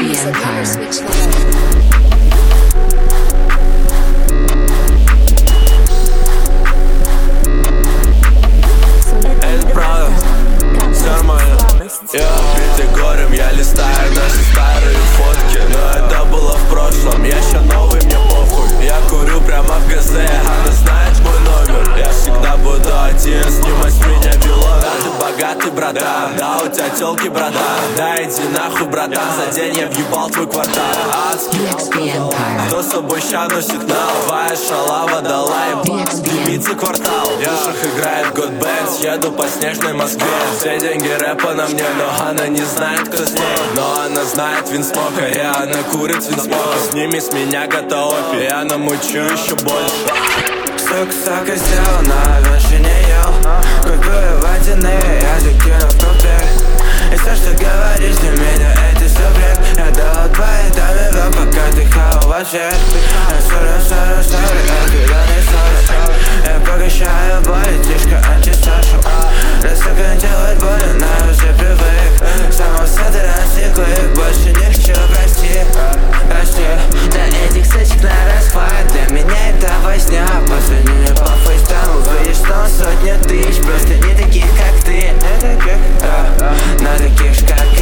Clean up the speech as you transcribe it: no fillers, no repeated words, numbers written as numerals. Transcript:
Битый горем, я листаю наши старые фотки. Но это было в прошлом, я еще новый, мне похуй. Я курю прямо в ГЗ, она знает мой номер. Я всегда буду один, снимать с меня вилок. Да, ты богатый, братан, да, у тебя тёлки, братан. Да, иди нахуй, братан, за день я въебал твой квартал. Адский, кто с собой ща носит новая шалава дала им пицца квартал. В ушах играет God Bands, еду по снежной Москве. Все деньги рэпа на мне, но она не знает, кто с ней. Но она знает Винсмока, и она курит Винсмока. Сними с меня готовь, я намучу еще больше. Сука сделана, раньше не ел. Купую водяные, я закину в коктейль. И все, что говоришь для меня, это все бред. Я дал твои доме, пока дыхал в ответ. Sorry, отгаданы ссоры. Я погашаю боль, тишка антисошу. Раз только делать больно, на уже привык. Самого центра стеклы, больше не хочу, прости. До этих сочек на расхват, для меня это возня. Позвонили по фейстайму, выйдешь на сотню тысяч. Просто не таких, как ты, на таких, как